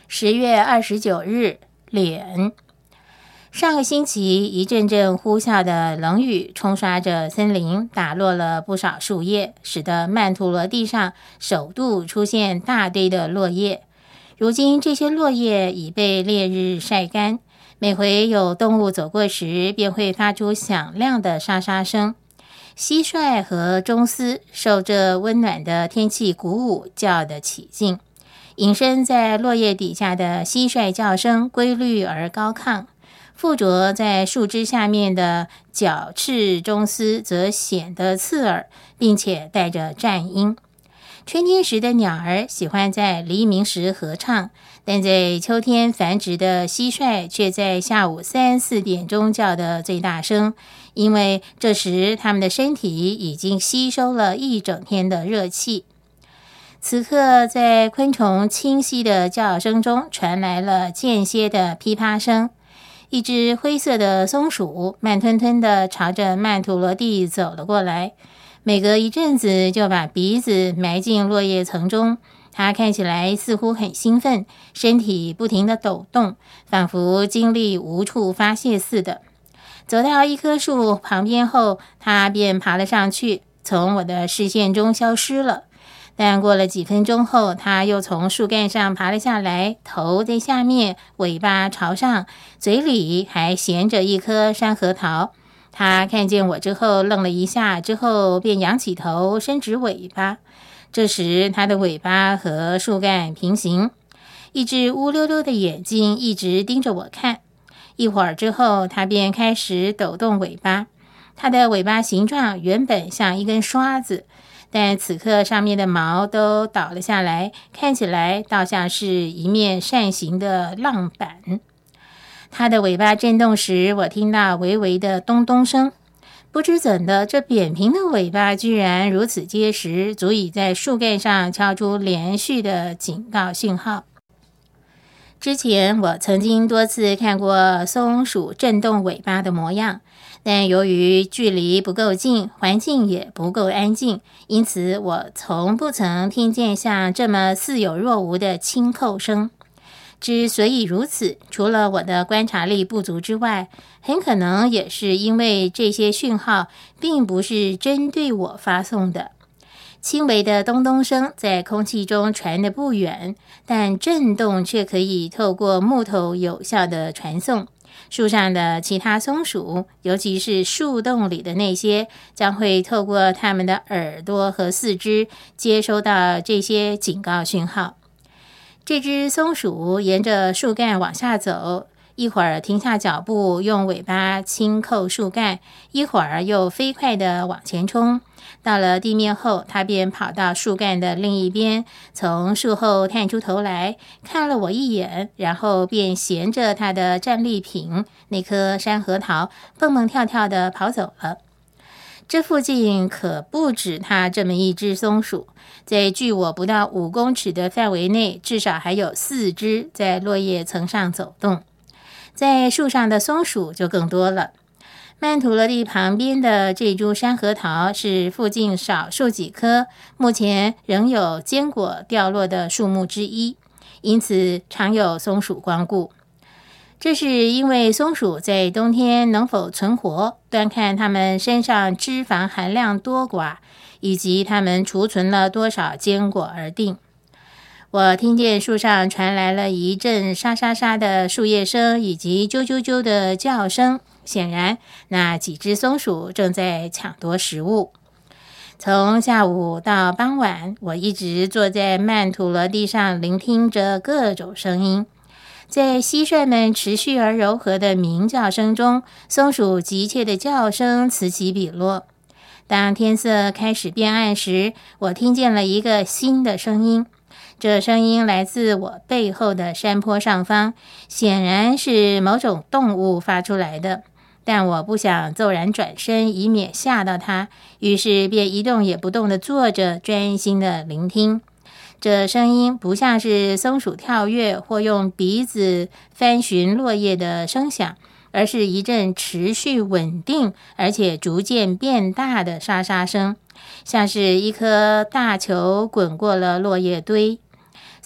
10月29日，脸。上个星期，一阵阵呼啸的冷雨冲刷着森林，打落了不少树叶，使得曼陀罗地上首度出现大堆的落叶。如今，这些落叶已被烈日晒干，每回有动物走过时，便会发出响亮的沙沙声。蟋蟀和螽斯受这温暖的天气鼓舞，叫得起劲。隐身在落叶底下的蟋蟀叫声规律而高亢，附着在树枝下面的角翅螽斯则显得刺耳，并且带着战音。春天时的鸟儿喜欢在黎明时合唱，但在秋天繁殖的蟋蟀却在下午3、4点钟叫得最大声，因为这时它们的身体已经吸收了一整天的热气。此刻，在昆虫清晰的叫声中传来了间歇的噼啪声。一只灰色的松鼠慢吞吞地朝着曼陀罗地走了过来，每隔一阵子就把鼻子埋进落叶层中。它看起来似乎很兴奋，身体不停地抖动，仿佛精力无处发泄似的。走到一棵树旁边后，它便爬了上去，从我的视线中消失了。但过了几分钟后，它又从树干上爬了下来，头在下面，尾巴朝上，嘴里还衔着一颗山核桃。它看见我之后愣了一下，之后便仰起头，伸直尾巴。这时它的尾巴和树干平行，一只乌溜溜的眼睛一直盯着我看。一会儿之后，它便开始抖动尾巴。它的尾巴形状原本像一根刷子，但此刻上面的毛都倒了下来，看起来倒像是一面扇形的浪板。它的尾巴震动时，我听到微微的咚咚声。不知怎的，这扁平的尾巴居然如此结实，足以在树干上敲出连续的警告讯号。之前我曾经多次看过松鼠震动尾巴的模样，但由于距离不够近，环境也不够安静，因此我从不曾听见像这么似有若无的轻叩声。之所以如此，除了我的观察力不足之外，很可能也是因为这些讯号并不是针对我发送的。轻微的咚咚声在空气中传得不远，但震动却可以透过木头有效地传送。树上的其他松鼠，尤其是树洞里的那些，将会透过它们的耳朵和四肢接收到这些警告讯号。这只松鼠沿着树干往下走，一会儿停下脚步，用尾巴轻叩树干，一会儿又飞快地往前冲。到了地面后，它便跑到树干的另一边，从树后探出头来，看了我一眼，然后便衔着它的战利品那颗山核桃，蹦蹦跳跳地跑走了。这附近可不止它这么一只松鼠，在距我不到5公尺的范围内，至少还有4只在落叶层上走动。在树上的松鼠就更多了。曼陀罗地旁边的这株山核桃是附近少数几棵目前仍有坚果掉落的树木之一，因此常有松鼠光顾。这是因为松鼠在冬天能否存活，端看它们身上脂肪含量多寡，以及它们储存了多少坚果而定。我听见树上传来了一阵沙沙沙的树叶声，以及啾啾啾的叫声。显然，那几只松鼠正在抢夺食物。从下午到傍晚，我一直坐在曼陀罗地上，聆听着各种声音。在蟋蟀们持续而柔和的鸣叫声中，松鼠急切的叫声此起彼落。当天色开始变暗时，我听见了一个新的声音。这声音来自我背后的山坡上方，显然是某种动物发出来的。但我不想骤然转身，以免吓到它，于是便一动也不动地坐着，专心地聆听。这声音不像是松鼠跳跃或用鼻子翻寻落叶的声响，而是一阵持续稳定而且逐渐变大的沙沙声，像是一颗大球滚过了落叶堆。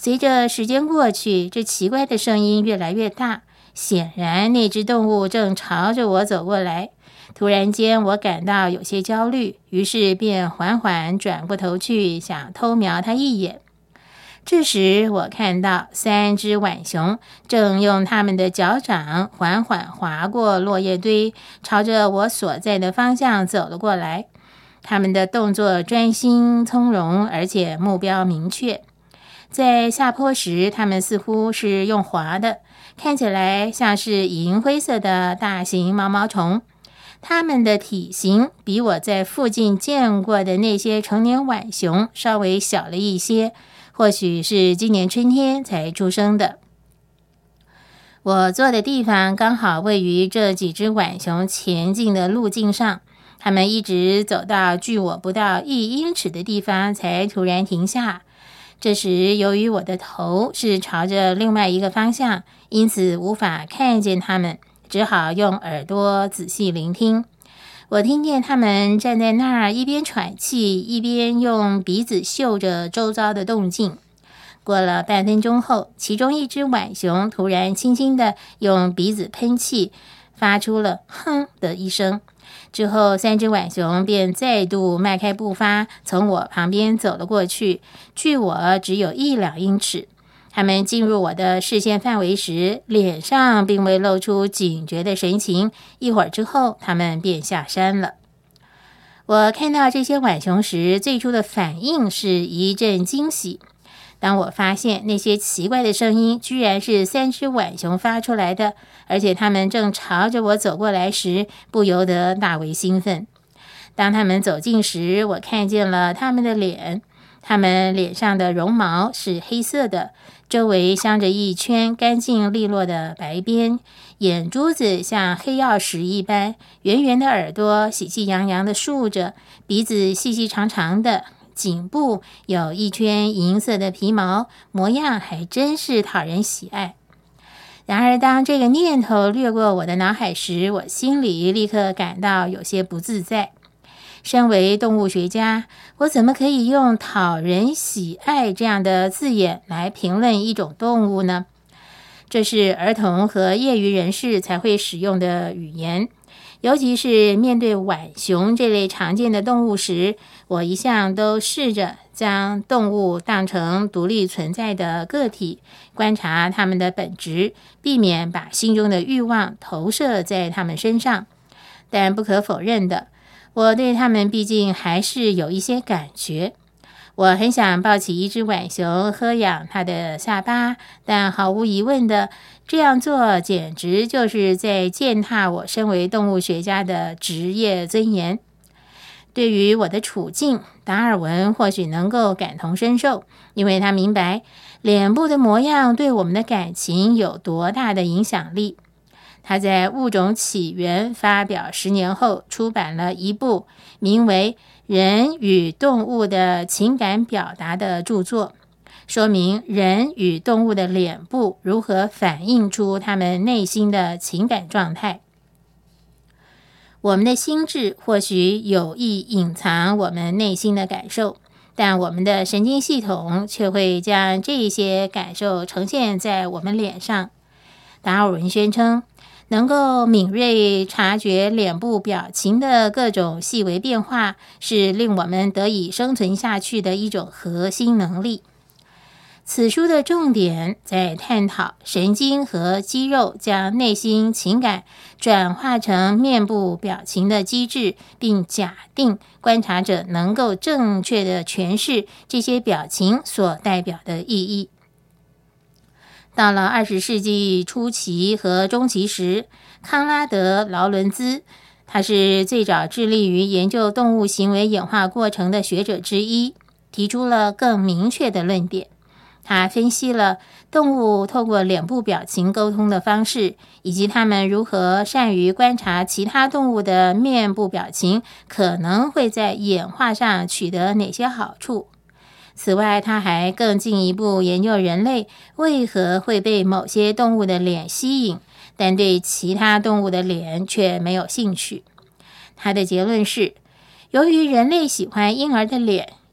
随着时间过去，这奇怪的声音越来越大，显然那只动物正朝着我走过来。突然间，我感到有些焦虑，于是便缓缓转过头去，想偷瞄它一眼。这时，我看到3只浣熊正用它们的脚掌缓缓划过落叶堆，朝着我所在的方向走了过来。它们的动作专心从容，而且目标明确。在下坡时，它们似乎是用滑的，看起来像是银灰色的大型毛毛虫。它们的体型比我在附近见过的那些成年浣熊稍微小了一些，或许是今年春天才出生的。我坐的地方刚好位于这几只浣熊前进的路径上，它们一直走到距我不到1英尺的地方才突然停下。这时，由于我的头是朝着另外一个方向，因此无法看见它们，只好用耳朵仔细聆听。我听见他们站在那儿，一边喘气，一边用鼻子嗅着周遭的动静。过了半分钟后，其中一只浣熊突然轻轻地用鼻子喷气，发出了哼的一声。之后，3只浣熊便再度迈开步伐，从我旁边走了过去，距我只有1-2英尺。他们进入我的视线范围时，脸上并未露出警觉的神情。一会儿之后，他们便下山了。我看到这些浣熊时，最初的反应是一阵惊喜。当我发现那些奇怪的声音居然是3只浣熊发出来的，而且它们正朝着我走过来时，不由得大为兴奋。当它们走近时，我看见了它们的脸，它们脸上的绒毛是黑色的，周围镶着一圈干净利落的白边，眼珠子像黑曜石一般，圆圆的耳朵喜气洋洋地竖着，鼻子细细长长的，颈部有一圈银色的皮毛，模样还真是讨人喜爱。然而，当这个念头掠过我的脑海时，我心里立刻感到有些不自在。身为动物学家，我怎么可以用讨人喜爱这样的字眼来评论一种动物呢？这是儿童和业余人士才会使用的语言。尤其是面对浣熊这类常见的动物时，我一向都试着将动物当成独立存在的个体，观察它们的本质，避免把心中的欲望投射在它们身上。但不可否认的，我对它们毕竟还是有一些感觉。我很想抱起一只浣熊，喝痒它的下巴，但毫无疑问的，这样做简直就是在践踏我身为动物学家的职业尊严。对于我的处境，达尔文或许能够感同身受，因为他明白脸部的模样对我们的感情有多大的影响力。他在《物种起源》发表10年后，出版了一部名为《人与动物的情感表达》的著作，说明人与动物的脸部如何反映出他们内心的情感状态。我们的心智或许有意隐藏我们内心的感受，但我们的神经系统却会将这些感受呈现在我们脸上。达尔文宣称，能够敏锐察觉脸部表情的各种细微变化，是令我们得以生存下去的一种核心能力。此书的重点在探讨神经和肌肉将内心情感转化成面部表情的机制，并假定观察者能够正确地诠释这些表情所代表的意义。到了20世纪初期和中期时，康拉德·劳伦兹，他是最早致力于研究动物行为演化过程的学者之一，提出了更明确的论点。他分析了动物透过脸部表情沟通的方式，以及它们如何善于观察其他动物的面部表情可能会在演化上取得哪些好处。此外，他还更进一步研究人类为何会被某些动物的脸吸引，但对其他动物的脸却没有兴趣。他的结论是，由于人类喜欢婴儿的脸，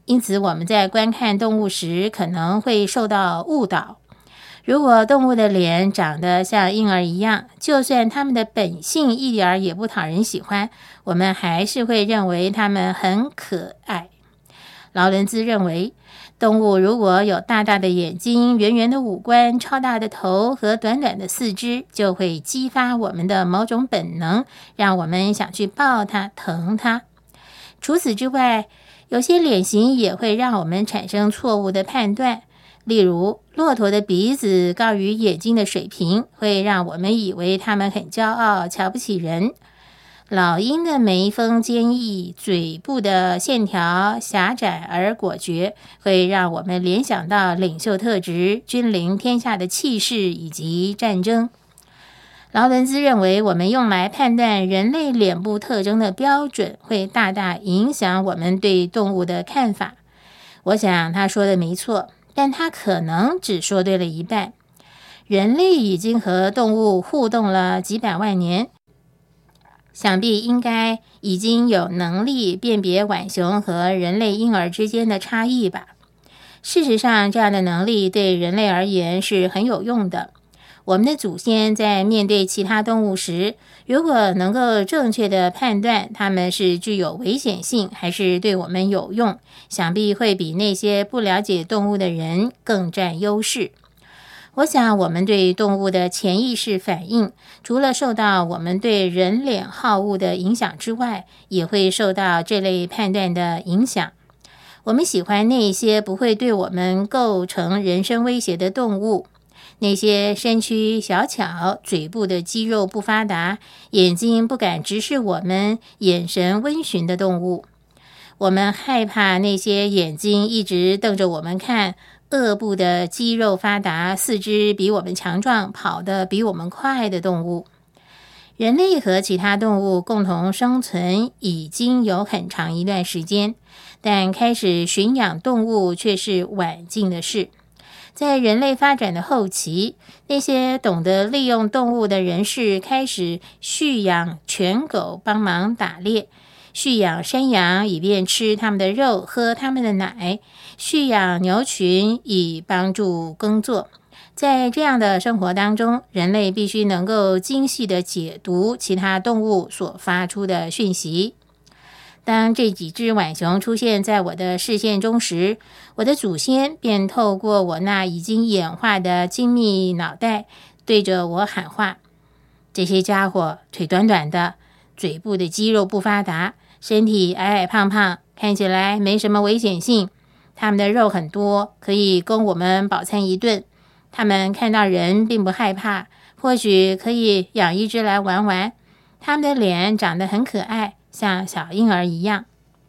因此我们在观看动物时可能会受到误导。如果动物的脸长得像婴儿一样，就算它们的本性一点也不讨人喜欢，我们还是会认为它们很可爱。劳伦兹认为，动物如果有大大的眼睛、圆圆的五官、超大的头和短短的四肢，就会激发我们的某种本能，让我们想去抱它、疼它。除此之外，有些脸型也会让我们产生错误的判断。例如，骆驼的鼻子高于眼睛的水平，会让我们以为它们很骄傲，瞧不起人。老鹰的眉峰坚毅，嘴部的线条狭窄而果决，会让我们联想到领袖特质、君临天下的气势以及战争。劳伦兹认为，我们用来判断人类脸部特征的标准，会大大影响我们对动物的看法。我想他说的没错，但他可能只说对了一半。人类已经和动物互动了几百万年，想必应该已经有能力辨别浣熊和人类婴儿之间的差异吧。事实上，这样的能力对人类而言是很有用的。我们的祖先在面对其他动物时，如果能够正确的判断它们是具有危险性还是对我们有用，想必会比那些不了解动物的人更占优势。我想我们对动物的潜意识反应，除了受到我们对人脸好恶的影响之外，也会受到这类判断的影响。我们喜欢那些不会对我们构成人身威胁的动物，那些身躯小巧、嘴部的肌肉不发达、眼睛不敢直视我们、眼神温驯的动物。我们害怕那些眼睛一直瞪着我们看、颚部的肌肉发达、四肢比我们强壮、跑得比我们快的动物。人类和其他动物共同生存已经有很长一段时间，但开始驯养动物却是晚近的事。在人类发展的后期，那些懂得利用动物的人士开始蓄养犬狗帮忙打猎，蓄养山羊以便吃它们的肉、喝它们的奶，蓄养牛群以帮助耕作。在这样的生活当中，人类必须能够精细地解读其他动物所发出的讯息。当这几只浣熊出现在我的视线中时，我的祖先便透过我那已经演化的精密脑袋对着我喊话。这些家伙腿短短的，嘴部的肌肉不发达，身体矮矮胖胖，看起来没什么危险性。他们的肉很多，可以供我们饱餐一顿。他们看到人并不害怕，或许可以养一只来玩玩。他们的脸长得很可爱，像小婴儿一样。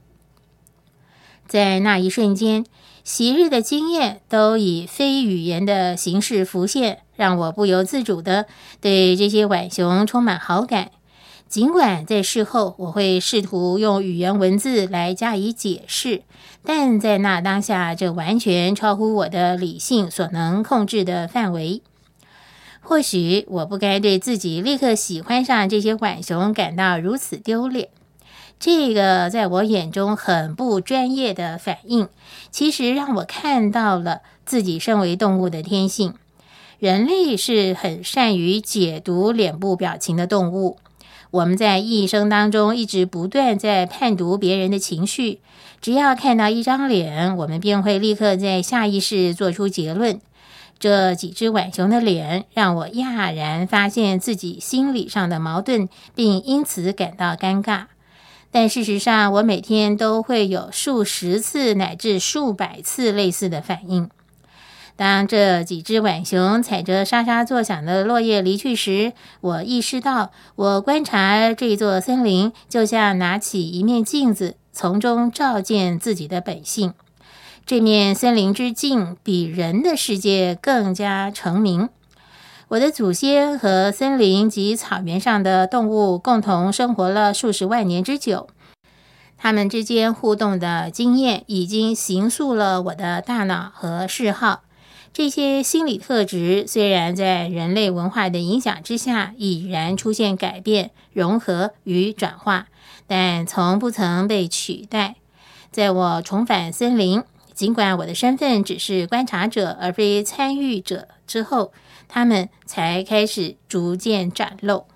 在那一瞬间，昔日的经验都以非语言的形式浮现，让我不由自主地对这些浣熊充满好感。尽管在事后我会试图用语言文字来加以解释，但在那当下，这完全超乎我的理性所能控制的范围。或许我不该对自己立刻喜欢上这些浣熊感到如此丢脸。这个在我眼中很不专业的反应，其实让我看到了自己身为动物的天性。人类是很善于解读脸部表情的动物。我们在一生当中一直不断在判读别人的情绪，只要看到一张脸，我们便会立刻在下意识做出结论。这几只浣熊的脸让我讶然发现自己心理上的矛盾，并因此感到尴尬。但事实上，我每天都会有数十次乃至数百次类似的反应。当这几只浣熊踩着沙沙作响的落叶离去时，我意识到，我观察这座森林就像拿起一面镜子，从中照见自己的本性。这面森林之镜比人的世界更加澄明。我的祖先和森林及草原上的动物共同生活了数十万年之久，他们之间互动的经验已经形塑了我的大脑和嗜好。这些心理特质虽然在人类文化的影响之下已然出现改变、融合与转化，但从不曾被取代。 在我重返森林，尽管我的身份只是观察者而非参与者之后，他们才开始逐渐展露。